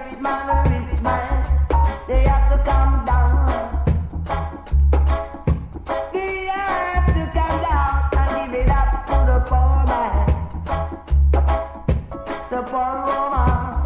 rich man, they have to come down. They have to come down and give it up to the poor man, the poor woman.